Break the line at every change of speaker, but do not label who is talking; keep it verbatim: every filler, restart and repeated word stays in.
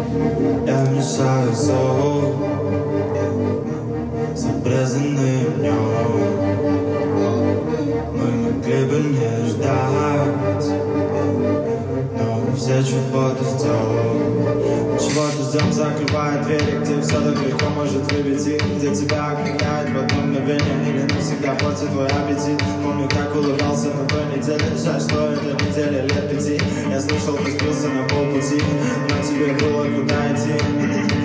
Я мешаю сон с обрезанным днем. Мы могли бы не ждать, но все чего-то ждем. Чего-то ждем, закрывает двери, где все так легко может выбить, где тебя окружает в одно мгновение или навсегда портит твой аппетит. Помню, как улыбался на той неделе, жаль, что эта неделя лет пяти. Я слышал, ты сбился на полпути, но тебе было куда идти.